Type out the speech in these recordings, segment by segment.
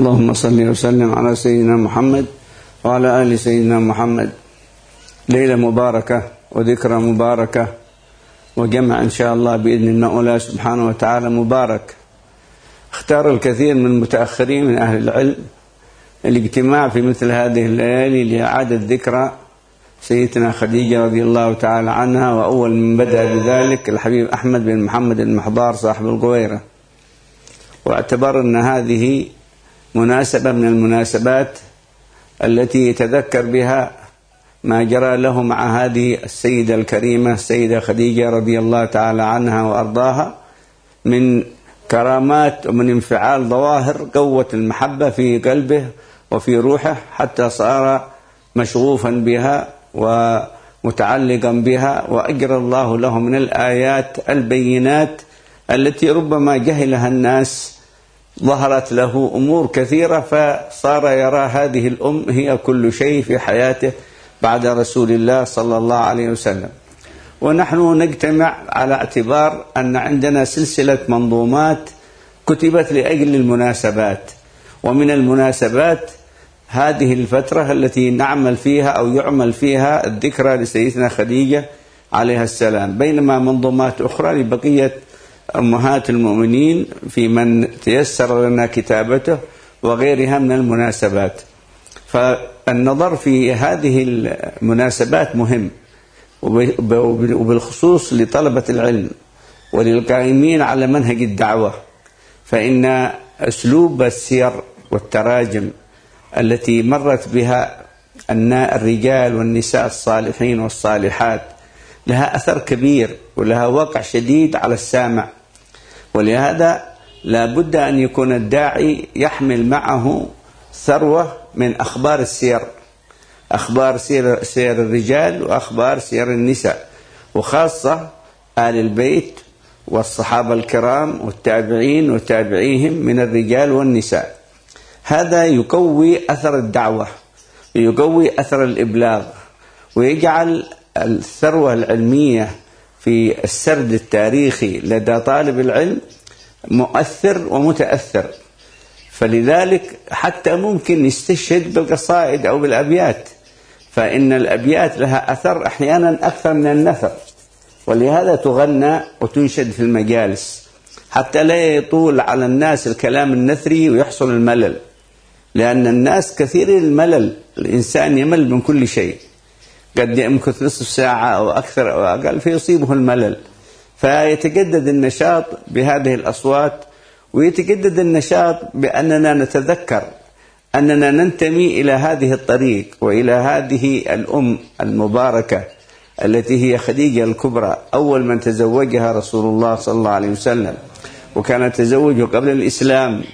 اللهم صل وسلم على سيدنا محمد وعلى آل سيدنا محمد. ليلة مباركة وذكرى مباركة وجمع إن شاء الله بإذن المولى سبحانه وتعالى مبارك. اختار الكثير من المتأخرين من أهل العلم الاجتماع في مثل هذه الليالي لإعادة ذكرى سيدتنا خديجة رضي الله تعالى عنها، وأول من بدأ بذلك الحبيب أحمد بن محمد المحضار صاحب الغويرة، واعتبر أن هذه مناسبة من المناسبات التي يتذكر بها ما جرى له مع هذه السيدة الكريمة السيدة خديجة رضي الله تعالى عنها وأرضاها من كرامات ومن انفعال ظواهر قوة المحبة في قلبه وفي روحه، حتى صار مشغوفا بها ومتعلقا بها، وأجرى الله له من الآيات البينات التي ربما جهلها الناس. ظهرت له أمور كثيرة فصار يرى هذه الأم هي كل شيء في حياته بعد رسول الله صلى الله عليه وسلم. ونحن نجتمع على اعتبار أن عندنا سلسلة منظومات كتبت لأجل المناسبات، ومن المناسبات هذه الفترة التي نعمل فيها أو يعمل فيها الذكرى لسيدتنا خديجة عليها السلام، بينما منظومات أخرى لبقية أمهات المؤمنين في من تيسر لنا كتابته وغيرها من المناسبات. فالنظر في هذه المناسبات مهم، وبالخصوص لطلبة العلم وللقائمين على منهج الدعوة، فإن أسلوب السير والتراجم التي مرت بها الرجال والنساء الصالحين والصالحات لها أثر كبير ولها وقع شديد على السامع، ولهذا لا بد أن يكون الداعي يحمل معه ثروة من أخبار السير، أخبار سير الرجال وأخبار سير النساء، وخاصة آل البيت والصحابة الكرام والتابعين وتابعيهم من الرجال والنساء. هذا يقوي أثر الدعوة، يقوي أثر الإبلاغ، ويجعل الثروة العلمية في السرد التاريخي لدى طالب العلم مؤثر ومتأثر. فلذلك حتى ممكن يستشهد بالقصائد أو بالأبيات، فإن الأبيات لها أثر أحيانا أكثر من النثر، ولهذا تغنى وتنشد في المجالس حتى لا يطول على الناس الكلام النثري ويحصل الملل، لأن الناس كثير الملل، الإنسان يمل من كل شيء، قد يمكث نصف ساعة أو أكثر أو أقل فيصيبه الملل. فيتجدد النشاط بهذه الأصوات، ويتجدد النشاط بأننا نتذكر أننا ننتمي إلى هذه الطريق وإلى هذه الأم المباركة التي هي خديجة الكبرى، أول من تزوجها رسول الله صلى الله عليه وسلم، وكان تزوجه قبل الإسلام.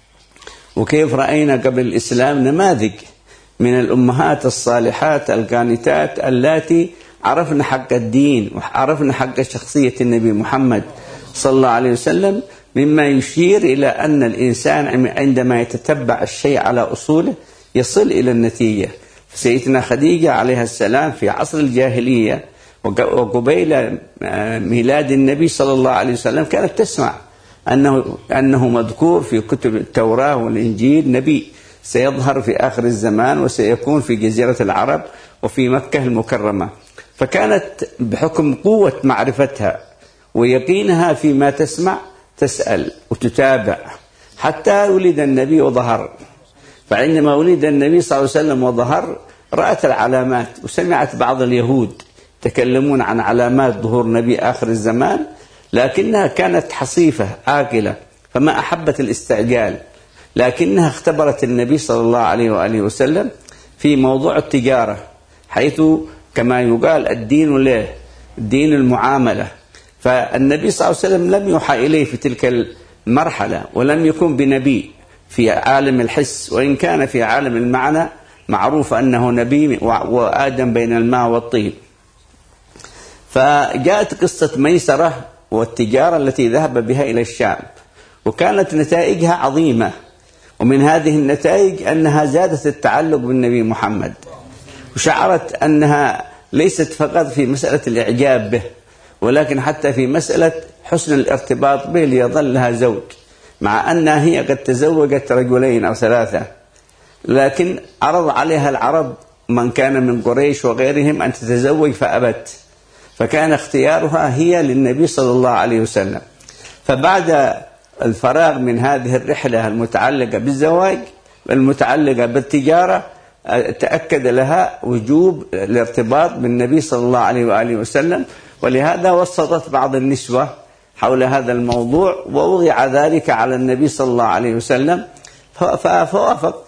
وكيف رأينا قبل الإسلام نماذج من الأمهات الصالحات القانتات اللاتي عرفنا حق الدين وعرفنا حق شخصية النبي محمد صلى الله عليه وسلم، مما يشير إلى أن الإنسان عندما يتتبع الشيء على أصوله يصل إلى النتيجة. سيدتنا خديجة عليها السلام في عصر الجاهلية وقبيل ميلاد النبي صلى الله عليه وسلم كانت تسمع أنه مذكور في كتب التوراة والإنجيل نبي سيظهر في آخر الزمان وسيكون في جزيرة العرب وفي مكة المكرمة. فكانت بحكم قوة معرفتها ويقينها فيما تسمع تسأل وتتابع حتى ولد النبي وظهر. فعندما ولد النبي صلى الله عليه وسلم وظهر رأت العلامات، وسمعت بعض اليهود تكلمون عن علامات ظهور نبي آخر الزمان، لكنها كانت حصيفة عاقلة فما أحبت الاستعجال، لكنها اختبرت النبي صلى الله عليه وآله وسلم في موضوع التجارة، حيث كما يقال الدين له دين المعاملة. فالنبي صلى الله عليه وسلم لم يوحى إليه في تلك المرحلة، ولم يكن بنبي في عالم الحس، وإن كان في عالم المعنى معروف أنه نبي وآدم بين الماء والطين. فجاءت قصة ميسرة والتجارة التي ذهب بها إلى الشام، وكانت نتائجها عظيمة، ومن هذه النتائج أنها زادت التعلق بالنبي محمد، وشعرت أنها ليست فقط في مسألة الإعجاب به، ولكن حتى في مسألة حسن الارتباط به ليظل لها زوج، مع أنها هي قد تزوجت رجلين أو ثلاثة، لكن عرض عليها العرب من كان من قريش وغيرهم أن تتزوج فأبت، فكان اختيارها هي للنبي صلى الله عليه وسلم. فبعد الفراغ من هذه الرحلة المتعلقة بالزواج المتعلقة بالتجارة تأكد لها وجوب الارتباط بالنبي صلى الله عليه وآله وسلم، ولهذا وسطت بعض النسوة حول هذا الموضوع ووضع ذلك على النبي صلى الله عليه وسلم فوافق.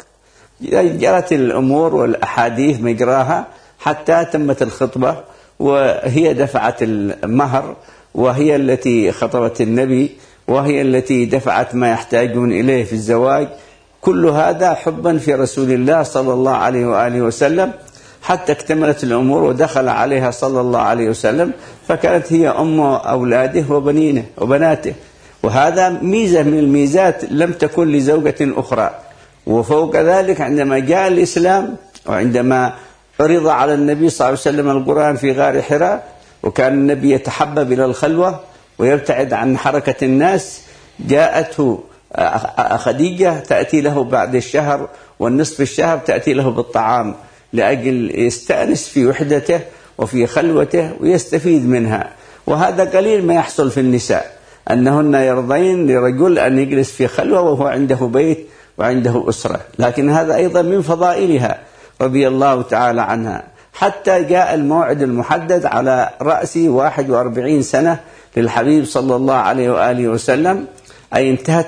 جرت الأمور والأحاديث مجراها حتى تمت الخطبة، وهي دفعت المهر، وهي التي خطبت النبي، وهي التي دفعت ما يحتاجون إليه في الزواج. كل هذا حبا في رسول الله صلى الله عليه وآله وسلم حتى اكتملت الأمور ودخل عليها صلى الله عليه وسلم، فكانت هي أم أولاده وبنينه وبناته. وهذا ميزة من الميزات لم تكن لزوجة أخرى. وفوق ذلك عندما جاء الإسلام وعندما عرض على النبي صلى الله عليه وسلم القرآن في غار حراء، وكان النبي يتحبب إلى الخلوة ويبتعد عن حركة الناس، جاءته خديجة تأتي له بعد الشهر والنصف الشهر تأتي له بالطعام لأجل يستأنس في وحدته وفي خلوته ويستفيد منها. وهذا قليل ما يحصل في النساء، أنهن يرضين لرجل أن يجلس في خلوة وهو عنده بيت وعنده أسرة، لكن هذا أيضا من فضائلها رضي الله تعالى عنها. حتى جاء الموعد المحدد على رأس 41 سنة للحبيب صلى الله عليه وآله وسلم، أي انتهت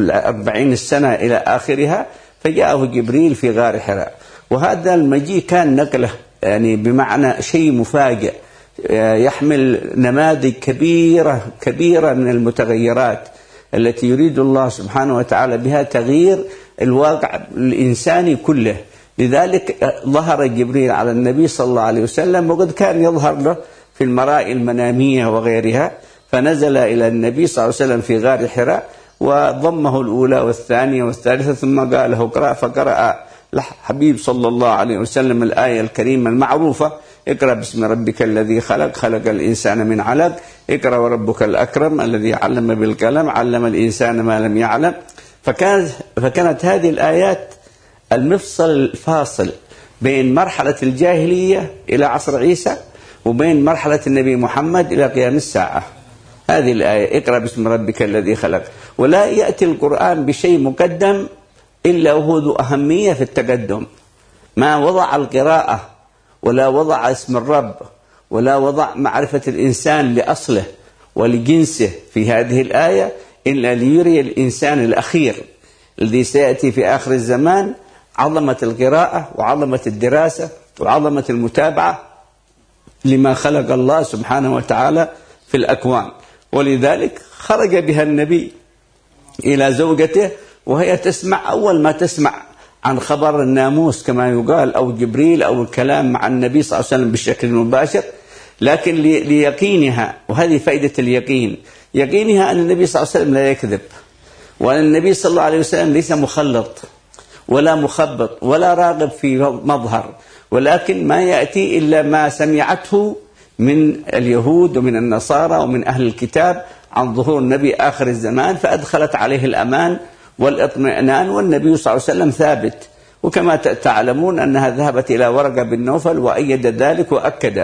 40 السنة إلى آخرها، فجاءه جبريل في غار حراء. وهذا المجيء كان نقله، يعني بمعنى شيء مفاجئ يحمل نماذج كبيرة من المتغيرات التي يريد الله سبحانه وتعالى بها تغيير الواقع الإنساني كله. لذلك ظهر جبريل على النبي صلى الله عليه وسلم، وقد كان يظهر له في المرائي المنامية وغيرها، فنزل إلى النبي صلى الله عليه وسلم في غار حراء وضمه الأولى والثانية والثالثة، ثم قال له اقرأ، فقرأ الحبيب صلى الله عليه وسلم الآية الكريمة المعروفة: اقرأ باسم ربك الذي خلق، خلق الإنسان من علق، اقرأ وربك الأكرم الذي علم بالقلم، علم الإنسان ما لم يعلم. فكانت هذه الآيات المفصل الفاصل بين مرحلة الجاهلية إلى عصر عيسى وبين مرحلة النبي محمد إلى قيام الساعة. هذه الآية اقرأ باسم ربك الذي خلق. ولا يأتي القرآن بشيء مقدم إلا وهو ذو أهمية في التقدم. ما وضع القراءة ولا وضع اسم الرب ولا وضع معرفة الإنسان لأصله ولجنسه في هذه الآية إلا ليري الإنسان الأخير الذي سيأتي في آخر الزمان عظمة القراءة وعظمة الدراسة وعظمة المتابعة لما خلق الله سبحانه وتعالى في الأكوان. ولذلك خرج بها النبي إلى زوجته وهي تسمع، أول ما تسمع عن خبر الناموس كما يقال أو جبريل أو الكلام مع النبي صلى الله عليه وسلم بشكل مباشر، لكن ليقينها، وهذه فائدة اليقين، يقينها أن النبي صلى الله عليه وسلم لا يكذب، وأن النبي صلى الله عليه وسلم ليس مخلط ولا مخبط ولا راغب في مظهر، ولكن ما يأتي إلا ما سمعته من اليهود ومن النصارى ومن أهل الكتاب عن ظهور النبي آخر الزمان، فأدخلت عليه الأمان والاطمئنان، والنبي صلى الله عليه وسلم ثابت. وكما تعلمون أنها ذهبت إلى ورقة بن نوفل وأيد ذلك وأكده.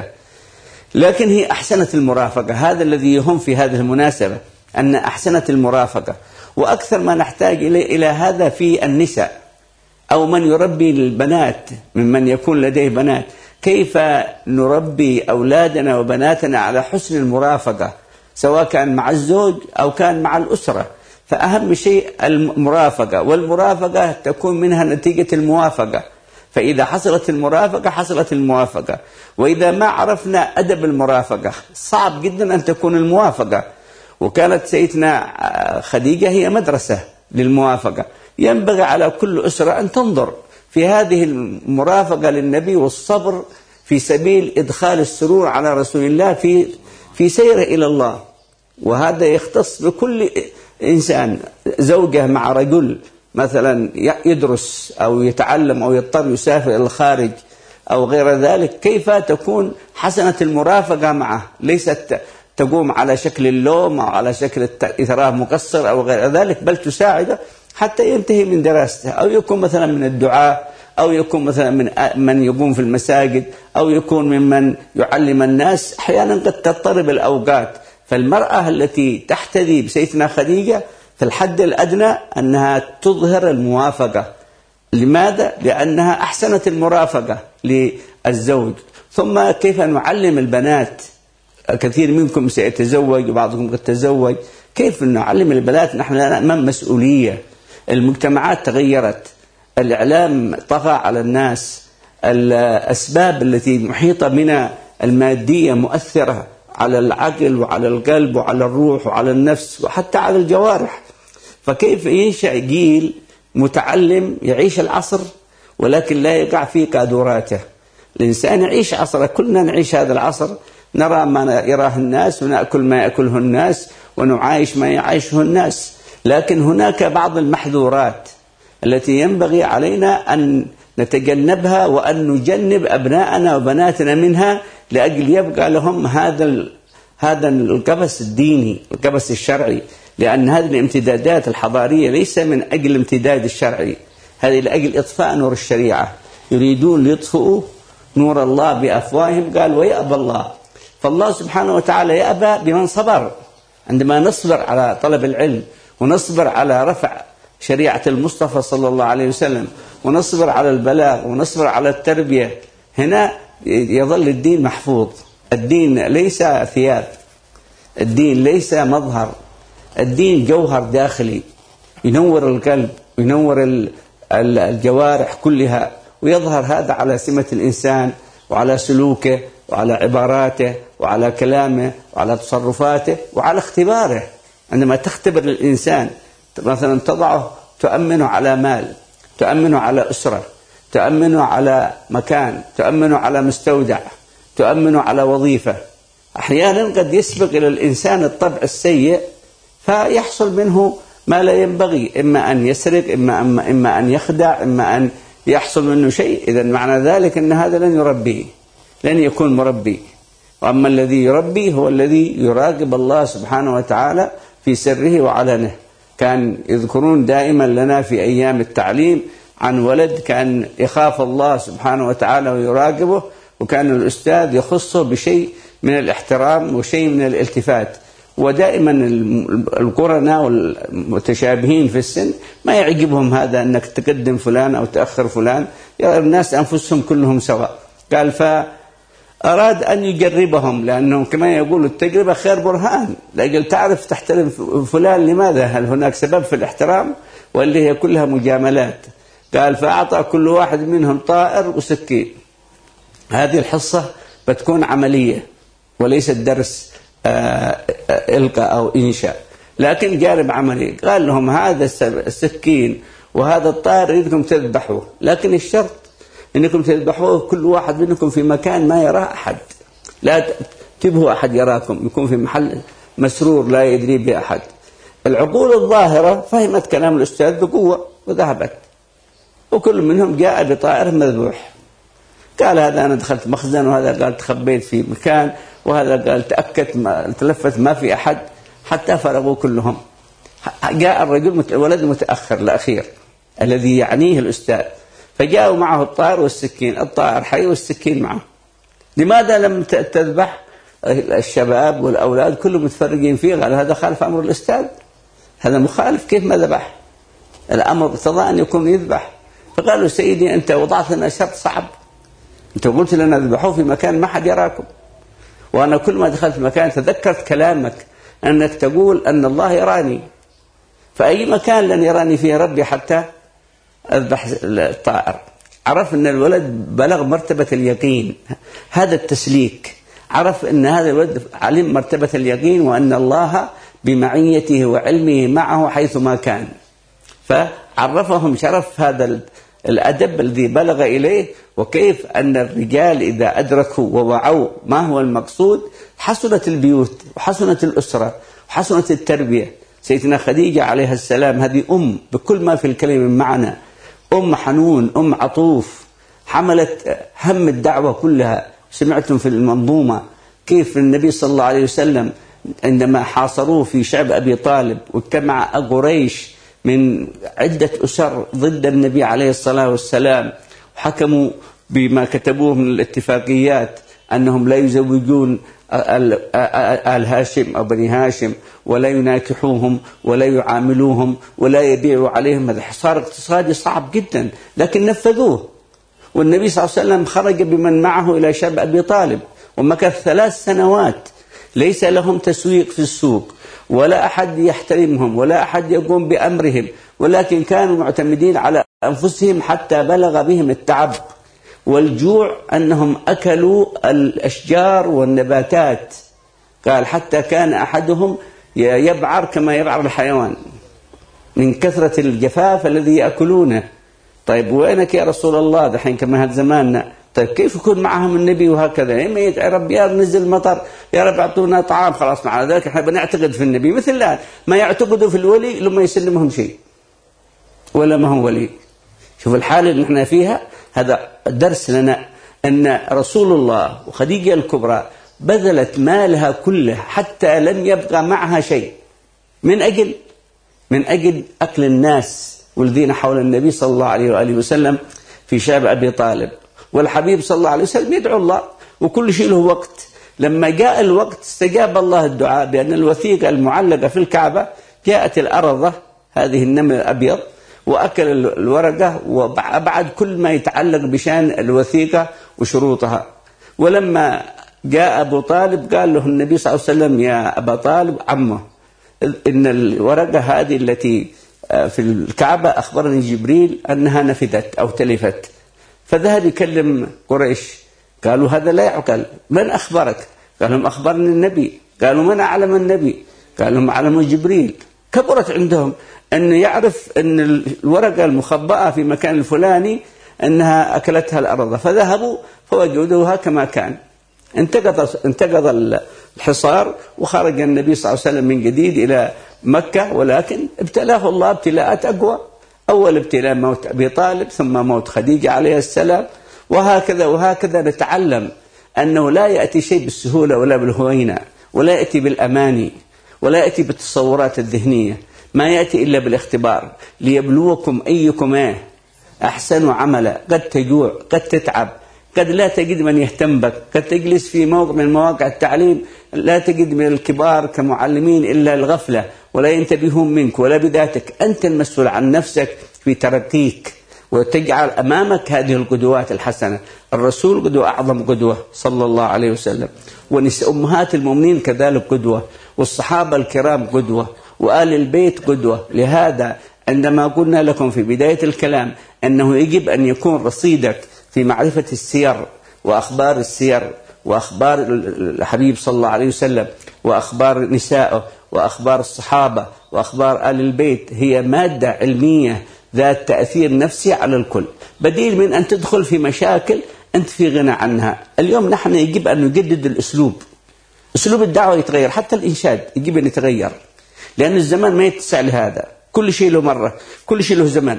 لكن هي أحسنت المرافقة، هذا الذي يهم في هذه المناسبة، أن أحسنت المرافقة. وأكثر ما نحتاج إلى هذا في النساء أو من يربي البنات ممن يكون لديه بنات، كيف نربي أولادنا وبناتنا على حسن المرافقة، سواء كان مع الزوج أو كان مع الأسرة. فأهم شيء المرافقة، والمرافقة تكون منها نتيجة الموافقة، فإذا حصلت المرافقة حصلت الموافقة. وإذا ما عرفنا أدب المرافقة صعب جدا أن تكون الموافقة. وكانت سيدنا خديجة هي مدرسة للموافقة. ينبغي على كل أسرة أن تنظر في هذه المرافقة للنبي والصبر في سبيل إدخال السرور على رسول الله في سيره إلى الله. وهذا يختص بكل إنسان، زوجة مع رجل مثلا يدرس أو يتعلم أو يضطر يسافر إلى الخارج أو غير ذلك، كيف تكون حسنة المرافقة معه، ليست تقوم على شكل اللوم أو على شكل تراه مقصر أو غير ذلك، بل تساعده حتى ينتهي من دراسته، أو يكون مثلا من الدعاء، أو يكون مثلا من يقوم في المساجد، أو يكون ممن يعلم الناس. أحيانا قد تضطرب الأوقات، فالمرأة التي تحتذي بسيدنا خديجة في الحد الأدنى أنها تظهر الموافقة. لماذا؟ لأنها أحسنت المرافقة للزوج. ثم كيف نعلم البنات؟ كثير منكم سيتزوج وبعضكم قد تزوج. كيف نعلم البنات؟ نحن أمام مسؤولية. المجتمعات تغيرت، الإعلام طغى على الناس، الأسباب التي محيطة بنا المادية مؤثرة على العقل وعلى القلب وعلى الروح وعلى النفس وحتى على الجوارح. فكيف ينشأ جيل متعلم يعيش العصر ولكن لا يقع في قاذوراته؟ الإنسان يعيش عصره، كلنا نعيش هذا العصر، نرى ما يراه الناس ونأكل ما يأكله الناس ونعايش ما يعيشه الناس. لكن هناك بعض المحظورات التي ينبغي علينا أن نتجنبها وأن نجنب أبناءنا وبناتنا منها، لأجل يبقى لهم هذا القبس الديني، القبس الشرعي. لأن هذه الامتدادات الحضارية ليس من أجل الامتداد الشرعي، هذه لأجل إطفاء نور الشريعة. يريدون ليطفئوا نور الله بأفواههم، قال ويأبى الله. فالله سبحانه وتعالى يأبى بمن صبر. عندما نصبر على طلب العلم، ونصبر على رفع شريعة المصطفى صلى الله عليه وسلم، ونصبر على البلاغ، ونصبر على التربية، هنا يظل الدين محفوظ. الدين ليس ثياب، الدين ليس مظهر، الدين جوهر داخلي ينور القلب وينور الجوارح كلها، ويظهر هذا على سمة الإنسان وعلى سلوكه وعلى عباراته وعلى كلامه وعلى تصرفاته وعلى اختباره. عندما تختبر الإنسان مثلا تضعه، تؤمنه على مال، تؤمنه على أسرة، تؤمنه على مكان، تؤمنه على مستودع، تؤمنه على وظيفة. أحيانا قد يسبق إلى الإنسان الطبع السيء فيحصل منه ما لا ينبغي، إما أن يسرق، إما أن يخدع، إما أن يحصل منه شيء. إذا معنى ذلك أن هذا لن يربيه، لن يكون مربي. وأما الذي يربي هو الذي يراقب الله سبحانه وتعالى في سره وعلنه. كان يذكرون دائما لنا في أيام التعليم عن ولد كان يخاف الله سبحانه وتعالى ويراقبه، وكان الأستاذ يخصه بشيء من الاحترام وشيء من الالتفات. ودائما القرناء والمتشابهين في السن ما يعجبهم هذا، أنك تقدم فلان أو تأخر فلان، يرى الناس أنفسهم كلهم سواء. قال فأراد أن يجربهم، لأنهم كما يقول التجربة خير برهان، لأجل تعرف تحترم فلان لماذا، هل هناك سبب في الاحترام واللي هي كلها مجاملات. قال فأعطى كل واحد منهم طائر وسكين. هذه الحصة بتكون عملية وليست درس إلقاء أو إنشاء، لكن جانب عملي. قال لهم هذا السكين وهذا الطائر يريدكم تذبحوه، لكن الشرط إنكم تذبحوه كل واحد منكم في مكان ما يراه أحد، لا تبهوا أحد يراكم، يكون في محل مسرور لا يدري به أحد. العقول الظاهرة فهمت كلام الأستاذ بقوة وذهبت، وكل منهم جاء بطائر مذبوح. قال هذا أنا دخلت مخزن، وهذا قال تخبيت في مكان، وهذا قال تأكد تلفت ما في أحد، حتى فرغوا كلهم. جاء الرجل الولد متأخر الأخير الذي يعنيه الأستاذ، فجاءوا معه الطائر والسكين، الطائر حي والسكين معه. لماذا لم تذبح؟ الشباب والأولاد كلهم متفرقين فيه. قال هذا خالف أمر الأستاذ، هذا مخالف، كيف ما ذبح؟ الأمر اقتضى أن يكون يذبح. فقالوا سيدي أنت وضعت لنا شرط صعب، أنت قلت لنا ذبحوه في مكان ما حد يراكم، وأنا كل ما دخلت مكان تذكرت كلامك أنك تقول أن الله يراني، فأي مكان لن يراني فيه ربي حتى أذبح الطائر. عرف أن الولد بلغ مرتبة اليقين، هذا التسليك، عرف أن هذا الولد علم مرتبة اليقين، وأن الله بمعيته وعلمه معه حيثما كان. فعرفهم شرف هذا الأدب الذي بلغ إليه، وكيف أن الرجال إذا أدركوا ووعوا ما هو المقصود حسنت البيوت وحسنت الأسرة وحسنت التربية. سيدنا خديجة عليها السلام هذه أم بكل ما في الكلمة من معنى، أم حنون، أم عطوف، حملت هم الدعوة كلها. سمعتم في المنظومة كيف النبي صلى الله عليه وسلم عندما حاصروه في شعب أبي طالب واجتمع قريش من عدة أسر ضد النبي عليه الصلاة والسلام، وحكموا بما كتبوه من الاتفاقيات أنهم لا يزوجون آل هاشم أو بني هاشم، ولا يناكحوهم ولا يعاملوهم ولا يبيعوا عليهم. هذا حصار اقتصادي صعب جدا، لكن نفذوه. والنبي صلى الله عليه وسلم خرج بمن معه إلى شعب أبي طالب، ومكث 3 سنوات ليس لهم تسويق في السوق، ولا أحد يحترمهم ولا أحد يقوم بأمرهم، ولكن كانوا معتمدين على أنفسهم حتى بلغ بهم التعب والجوع أنهم أكلوا الأشجار والنباتات. قال حتى كان أحدهم يبعر كما يبعر الحيوان من كثرة الجفاف الذي يأكلونه. طيب وينك يا رسول الله دحين كما هذا زماننا؟ طيب كيف يكون معهم النبي وهكذا؟ يا رب يا نزل مطر، يا رب اعطونا طعام، خلاص مع ذلك احنا بنعتقد في النبي مثل الآن ما يعتقدوا في الولي لما يسلمهم شيء ولا ما هو ولي. شوف الحالة اللي احنا فيها. هذا درس لنا أن رسول الله وخديجة الكبرى بذلت مالها كله حتى لم يبقى معها شيء من أجل أكل الناس والذين حول النبي صلى الله عليه وآله وسلم في شعب أبي طالب. والحبيب صلى الله عليه وسلم يدعو الله وكل شيء له وقت. لما جاء الوقت استجاب الله الدعاء بأن الوثيقة المعلقة في الكعبة جاءت الأرضة، هذه النمل الأبيض، وأكل الورقة وأبعد كل ما يتعلق بشان الوثيقة وشروطها. ولما جاء أبو طالب قال له النبي صلى الله عليه وسلم يا أبا طالب عمه إن الورقة هذه التي في الكعبة أخبرني جبريل أنها نفدت أو تلفت. فذهب يكلم قريش، قالوا هذا لا يعقل، من أخبرك؟ قال لهم أخبرني النبي. قالوا من أعلم النبي؟ قال لهم أعلم جبريل. كبرت عندهم أن يعرف أن الورقة المخبأة في مكان الفلاني أنها أكلتها الأرض. فذهبوا فوجدوها كما كان. انتقض الحصار وخرج النبي صلى الله عليه وسلم من جديد إلى مكة، ولكن ابتلاه الله ابتلاءات أقوى. أول ابتلاء موت أبي طالب، ثم موت خديجة عليه السلام، وهكذا نتعلم أنه لا يأتي شيء بالسهولة ولا بالهوينة، ولا يأتي بالأماني، ولا يأتي بالتصورات الذهنية، ما يأتي إلا بالاختبار ليبلوكم أيكم أحسن عملا. قد تجوع، قد تتعب، قد لا تجد من يهتم بك، قد تجلس في موقع من مواقع التعليم لا تجد من الكبار كمعلمين إلا الغفلة، ولا ينتبهون منك ولا بذاتك. أنت المسؤول عن نفسك في ترقيك، وتجعل أمامك هذه القدوات الحسنة. الرسول قدوة، أعظم قدوة صلى الله عليه وسلم، ونساء أمهات المؤمنين كذلك قدوة، والصحابة الكرام قدوة، وآل البيت قدوة. لهذا عندما قلنا لكم في بداية الكلام أنه يجب أن يكون رصيدك في معرفة السير وأخبار السير وأخبار الحبيب صلى الله عليه وسلم وأخبار نسائه وأخبار الصحابة وأخبار آل البيت هي مادة علمية ذات تأثير نفسي على الكل، بديل من أن تدخل في مشاكل أنت في غنى عنها. اليوم نحن يجب أن نجدد الأسلوب، أسلوب الدعوة يتغير، حتى الإنشاد يجب أن يتغير، لأن الزمان ما يتسع لهذا. كل شيء له مرة، كل شيء له زمان،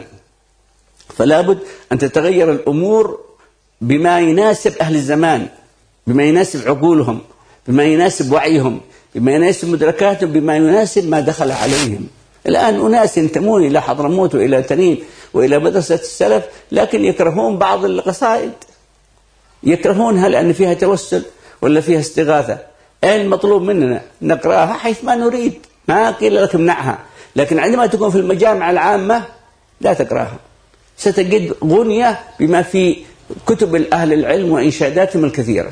فلا بد أن تتغير الأمور بما يناسب أهل الزمان، بما يناسب عقولهم، بما يناسب وعيهم، بما يناسب مدركاتهم، بما يناسب ما دخل عليهم. الآن أناس ينتمون إلى حضرموت وإلى تنين وإلى مدرسة السلف، لكن يكرهون بعض القصائد، يكرهونها لأن فيها توسل ولا فيها استغاثة. المطلوب مننا نقرأها حيث ما نريد، ما قيل لك امنعها، لكن عندما تكون في المجامع العامة لا تقرأها. ستجد غنية بما في كتب أهل العلم وإنشاداتهم الكثيرة،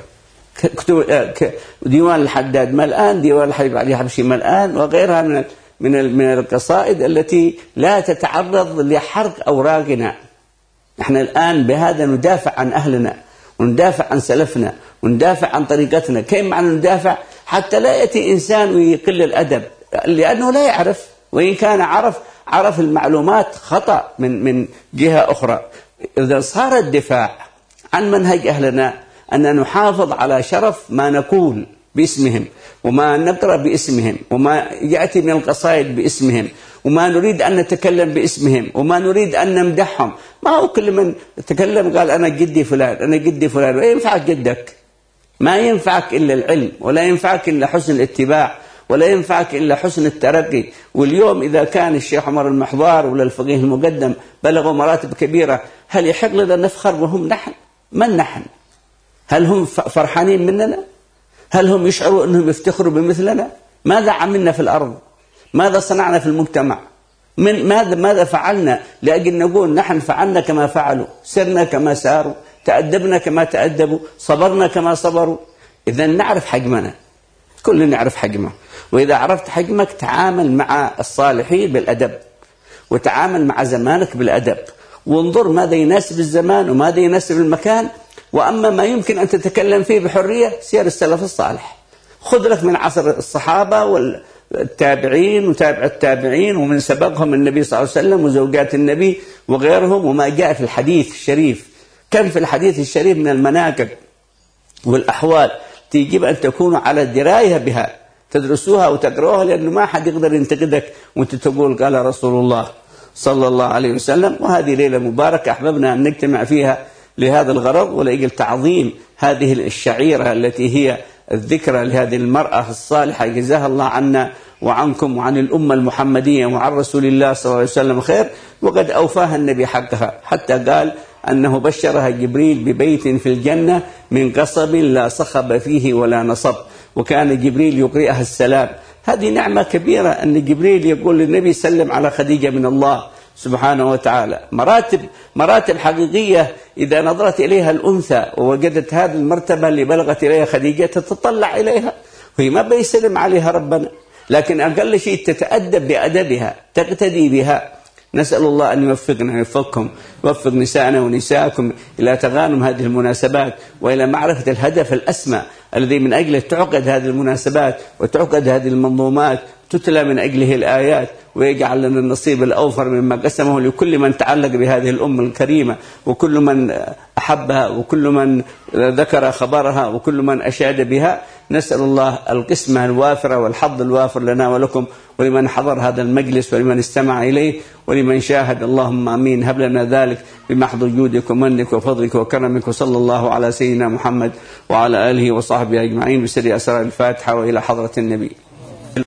كتب ديوان الحداد ملآن، ديوان الحبيب علي حبشي ملآن، وغيرها من القصائد التي لا تتعرض لحرق أوراقنا. نحن الآن بهذا ندافع عن أهلنا، وندافع عن سلفنا، وندافع عن طريقتنا. كيف معنى ندافع؟ حتى لا يأتي إنسان ويقل الأدب، لأنه لا يعرف، وإن كان عرف المعلومات خطأ من جهة أخرى. إذا صار الدفاع عن منهج أهلنا أن نحافظ على شرف ما نقول باسمهم، وما نقرأ باسمهم، وما يأتي من القصائد باسمهم، وما نريد أن نتكلم باسمهم، وما نريد أن نمدحهم. ما هو كل من تكلم قال أنا جدي فلان، أنا جدي فلان، وينفع جدك؟ ما ينفعك إلا العلم، ولا ينفعك إلا حسن الاتباع، ولا ينفعك إلا حسن الترقي. واليوم إذا كان الشيخ عمر المحضار ولا الفقيه المقدم بلغوا مراتب كبيرة، هل يحق لنا نفخر وهم نحن؟ من نحن؟ هل هم فرحانين مننا؟ هل هم يشعروا أنهم يفتخروا بمثلنا؟ ماذا عملنا في الأرض؟ ماذا صنعنا في المجتمع؟ ماذا فعلنا لأجل نقول نحن فعلنا كما فعلوا، سرنا كما ساروا، تأدبنا كما تأدبوا، صبرنا كما صبروا؟ إذا نعرف حجمنا، كلنا نعرف حجمه. وإذا عرفت حجمك تعامل مع الصالحين بالأدب، وتعامل مع زمانك بالأدب، وانظر ماذا يناسب الزمان وماذا يناسب المكان. وأما ما يمكن أن تتكلم فيه بحرية سير السلف الصالح، خذ لك من عصر الصحابة والتابعين وتابع التابعين ومن سبقهم النبي صلى الله عليه وسلم وزوجات النبي وغيرهم، وما جاء في الحديث الشريف. كم في الحديث الشريف من المناقب والأحوال تجب أن تكونوا على دراية بها، تدرسوها وتقرأوها، لأنه ما حد يقدر ينتقدك وانت تقول قال رسول الله صلى الله عليه وسلم. وهذه ليلة مباركة أحببنا أن نجتمع فيها لهذا الغرض، ولأجل تعظيم هذه الشعيرة التي هي الذكرى لهذه المرأة الصالحة، جزاها الله عنا وعنكم وعن الأمة المحمدية وعن رسول الله صلى الله عليه وسلم خير. وقد أوفاها النبي حقها، حتى قال أنه بشرها جبريل ببيت في الجنة من قصب لا صخب فيه ولا نصب، وكان جبريل يقرئها السلام. هذه نعمة كبيرة أن جبريل يقول للنبي سلم على خديجة من الله سبحانه وتعالى. مراتب حقيقية إذا نظرت إليها الأنثى ووجدت هذه المرتبة اللي بلغت إليها خديجة تتطلع إليها، وهي ما بيسلم عليها ربنا، لكن أقل شيء تتأدب بأدبها، تقتدي بها. نسأل الله أن يوفقنا ويوفقكم، يوفق نساءنا ونساءكم إلى تغانم هذه المناسبات وإلى معرفة الهدف الأسمى الذي من أجله تعقد هذه المناسبات وتعقد هذه المنظومات، تتلى من أجله الآيات، ويجعل لنا النصيب الأوفر مما قسمه لكل من تعلق بهذه الأمة الكريمة، وكل من أحبها، وكل من ذكر خبرها، وكل من أشاد بها. نسأل الله القسمة الوافرة والحظ الوافر لنا ولكم، ولمن حضر هذا المجلس، ولمن استمع إليه، ولمن شاهد. اللهم آمين. هب لنا ذلك بمحض جودك ومنك وفضلك وكرمك، وصلى الله على سيدنا محمد وعلى آله وصحبه أجمعين بسر أسرار الفاتحة وإلى حضرة النبي.